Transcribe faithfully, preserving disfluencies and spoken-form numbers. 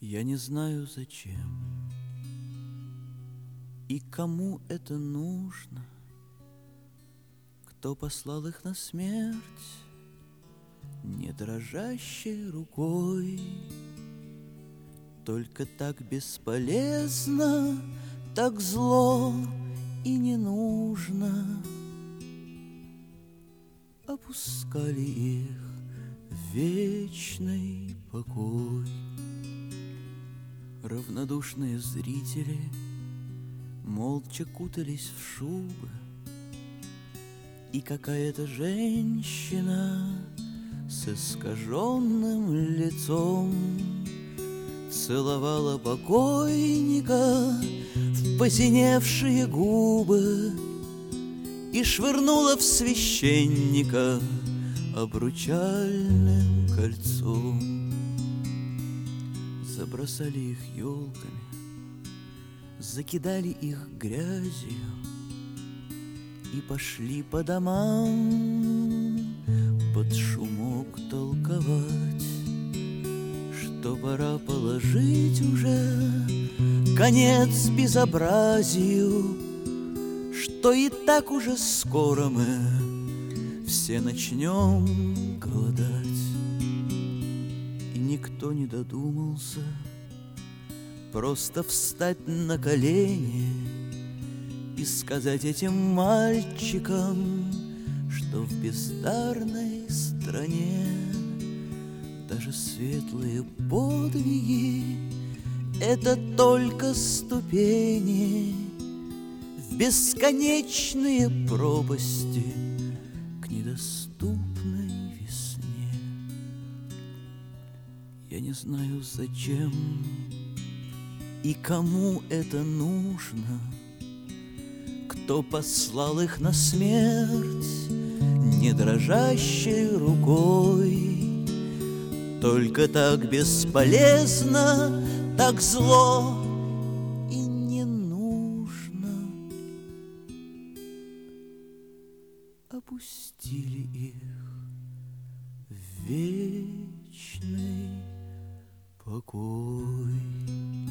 Я не знаю, зачем и кому это нужно, кто послал их на смерть не дрожащей рукой. Только так бесполезно, так зло и не нужно опускали их в вечный покой. Равнодушные зрители молча кутались в шубы, и какая-то женщина с искаженным лицом целовала покойника в посиневшие губы и швырнула в священника обручальным кольцом. Забросали их елками, закидали их грязью и пошли по домам под шумок толковать, что пора положить уже конец безобразию, что и так уже скоро мы все начнем голодать. И никто не додумался просто встать на колени и сказать этим мальчикам, что в бездарной стране даже светлые подвиги — это только ступени в бесконечные пропасти к недоступной весне. Я не знаю, зачем и кому это нужно, кто послал их на смерть не дрожащей рукой. Только так бесполезно, так зло и не нужно опустили их в вечный покой.